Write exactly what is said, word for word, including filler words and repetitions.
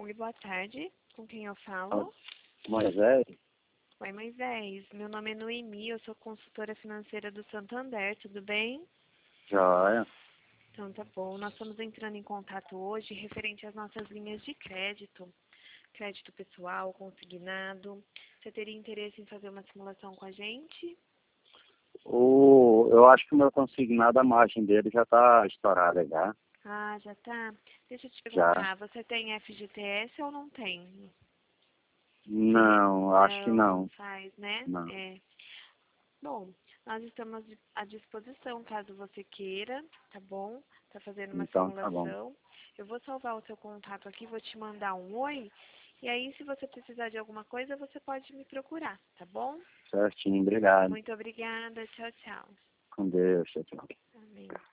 Oi, boa tarde. Com quem eu falo? Moisés? Oi, Moisés. Meu nome é Noemi, eu sou consultora financeira do Santander, tudo bem? Joia. Então tá bom. Nós estamos entrando em contato hoje referente às nossas linhas de crédito. Crédito pessoal, consignado. Você teria interesse em fazer uma simulação com a gente? O, eu acho que o meu consignado, a margem dele já está estourada já. Ah, já tá. Deixa eu te Já. perguntar, você tem F G T S ou não tem? Não, acho que Não, não não. faz, né? Não. É. Bom, nós estamos à disposição caso você queira, tá bom? Tá fazendo uma Então tá bom. simulação. Eu vou salvar o seu contato aqui, vou te mandar um oi. E aí, se você precisar de alguma coisa, você pode me procurar, tá bom? Certinho, obrigado. Muito obrigada. Tchau, tchau. Com Deus, tchau, tchau. Amém.